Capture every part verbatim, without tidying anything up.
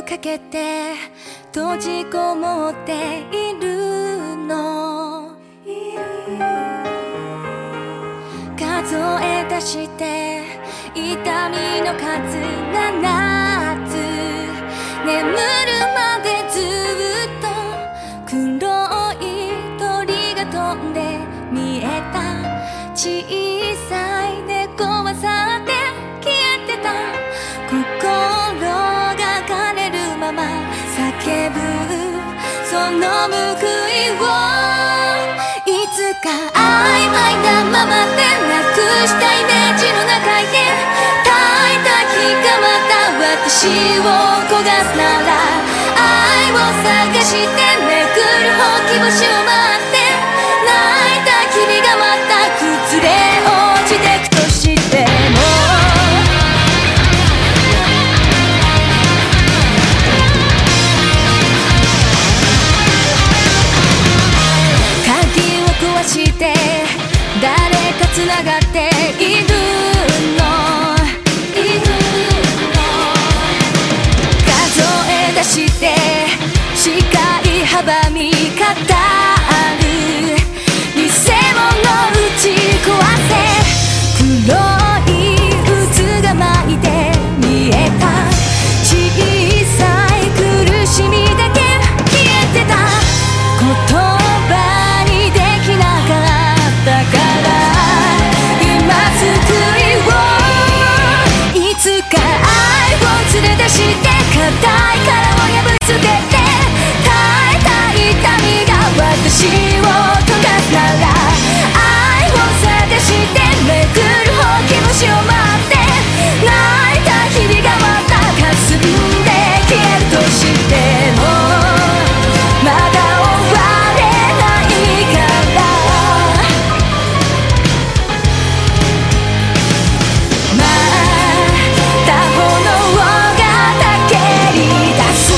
をかけて閉じこもっているの。数え出して痛みの数ななつ、眠るまでずっと黒い鳥が飛んで見えた。小さい猫は去って消えてた。心が枯れるまま叫ぶその報いを、いつか曖昧なままでなくしたイメージの中へ耐えた日がまた私を焦がすなら、愛を探してめくるほうき星を待って、泣いた日々がまた崩れ落ちてくとしても、鍵を壊して誰かつながっているの、いるの。数え出して視界阻み語る偽物打ち壊せ、黒い渦が巻いて見えた。小さい苦しみだけ消えてた。言葉にできなかったから今救いを、いつか愛を連れ出して硬い殻を破り捨てて、耐えた痛みが私を溶かすなら、愛を探してめくるほうき星を待って、泣いた日々がまた霞んで消えるとしても、まだ終われないから、また炎がたけり出す。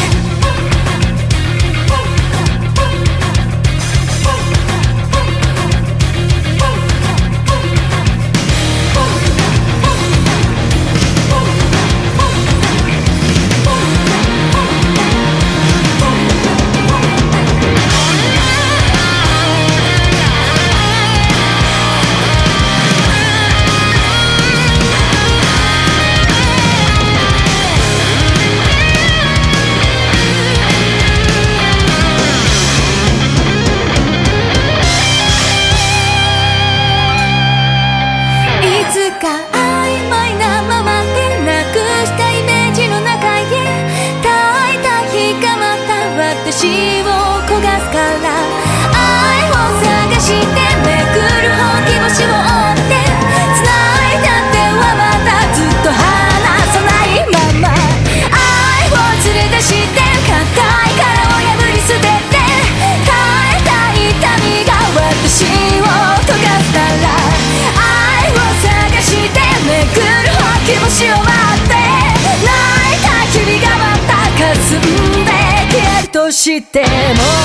曖昧なままでなくしたイメージの中へ耐えた日がまた私を焦がすから、愛を探してめくるほうき星を追って繋いだ手はまたずっと離さないまま、愛を連れ出して硬い殻を破り捨てて、耐えた痛みが私を溶かすなら、愛を探してめくるほうき星を待って、泣いた日々がまた霞んで消えるとしても、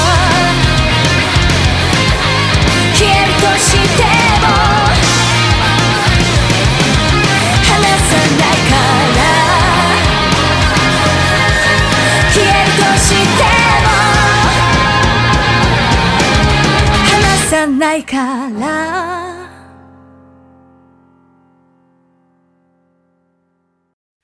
消えるとしても離さないから、消えるとしても離さないから。